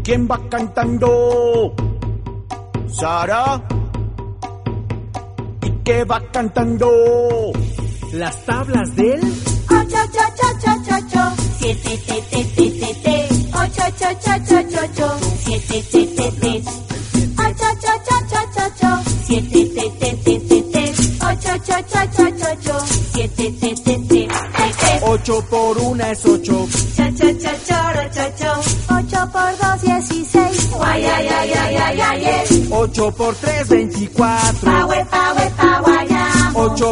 ¿Quién va cantando? ¿Sara? ¿Y qué va cantando? Las tablas del 8, 8, 8, 8, 8. 7, te, te, te, te, te. 8, 8, 8, 8, 8. 7, te, te, te. 8, 8, 8, 8, 8. 7, te, te, te, te, te. 8, 8, 8, 8, 8. 7, te, te, te, te, te. 8 por 1 es 8. Cha, cha, cha, choro, cho, cho. 8 por 2, 16. Guay, ay, ay, ay, ay, ay, ay. 8 por 3, 24. Pa, we, pa, we, pa, guayamo. 8